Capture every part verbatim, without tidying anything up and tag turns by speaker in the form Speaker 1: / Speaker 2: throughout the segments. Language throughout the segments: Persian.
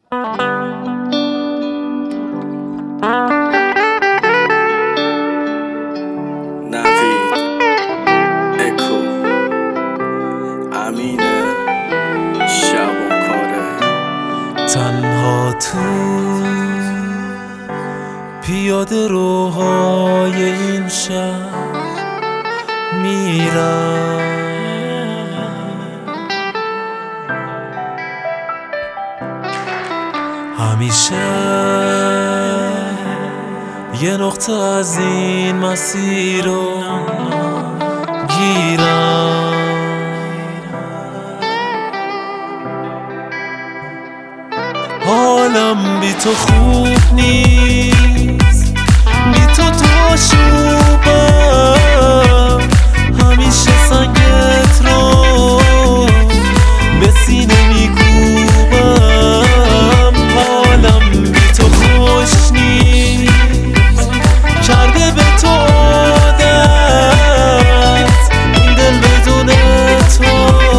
Speaker 1: نوید اکو امینه شب و کاره
Speaker 2: تنها تو پیاده روهای این شهر میرم، همیشه یه نقطه از این مسیر رو گیرم. حالم بی تو خوب نیست، بی تو تو شوبم، همیشه سنگت رو به سینه میکوبم. حالم بی تو خوش نیست، کرده به تو عادت، این دل بدون تو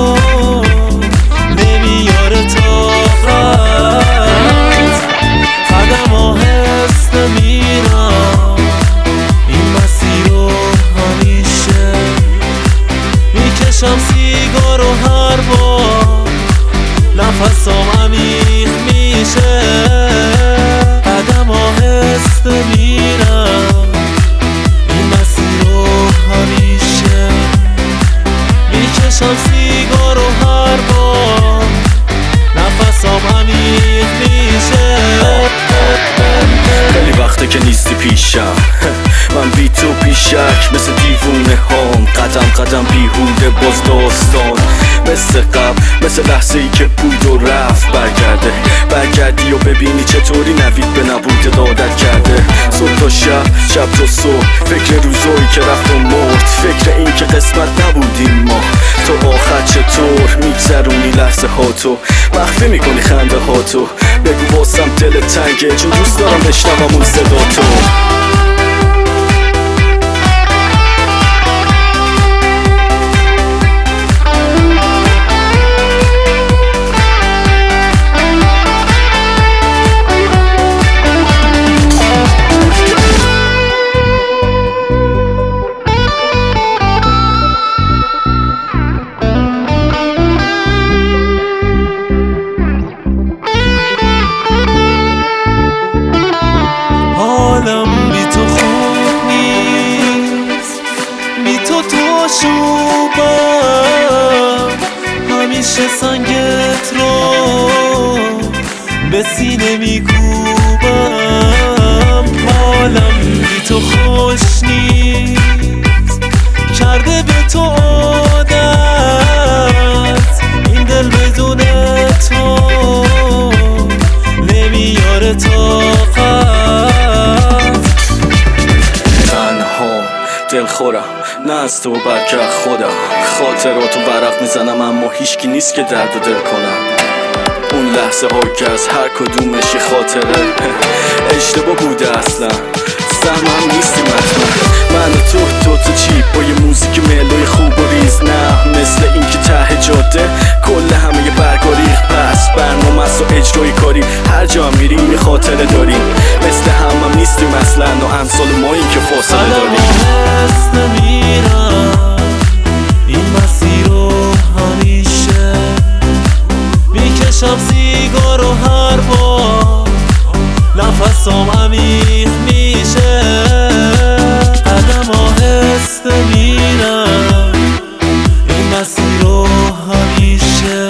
Speaker 2: نمیاره طاقت. قدم آهسته میرم این مسیر رو، همیشه میکشم سیگار و هر بار نفسم عمیق میشه. قدم آهسته میرم این مسیر رو، همیشه میکشم سیگار و هر بار نفسم عمیق میشه.
Speaker 1: خیلی وقته که نیستی پیشم، من بی تو بیشک مثل دیوونه هام، قدم قدم بیهوده باز داستان، مثل قبل مثل لحظه ای که بود و رفت. برگرده برگردی و ببینی چطوری نوید به نبود عادت کرده. صبح تا شب شب تا صبح فکر روزایی که رفت و مرد، فکر این که قسمت نبودیم ما. تو آخر چطور میگذرونی لحظه ها تو، مخفی میکنی خنده ها تو. بگو باسم دل تنگه چون دوست دارم بشنوم اون صدا تو.
Speaker 2: حالم بی تو خوب نیست، بی تو تو شوبم، همیشه سنگت رو به سینه میکوبم. حالم بی تو خوش نیست، کرده به تو عادت، این دل بدون تو نمیاره طاقت.
Speaker 1: دلخورم نه از تو بلکه خودم، خاطراتو ورق میزنم اما هیچکی نیست که درد و دل کنم. اون لحظه ها که از هر کدومش یه خاطره اشتباه بوده اصلا، سهمم نیستیم حتما. من و تو تو تو چی با یه موزیک ملوی خوب و ریز، نه مثل این که ته جاده کل همه یه برگاریخ. پس برنامه است و اجرای کاریم، هر جا هم میریم یه خاطره داریم. مثل همم نیستیم اصلا و امثال ما این که فاصله داریم.
Speaker 2: قدم میرم این مسیر رو، همیشه میکشم سیگار و هر بار نفسم عمیق میشه. قدم آهسته میرم این مسیر رو، همیشه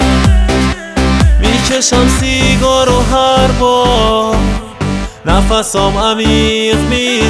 Speaker 2: میکشم سیگار و هر بار نفسم عمیق میشه.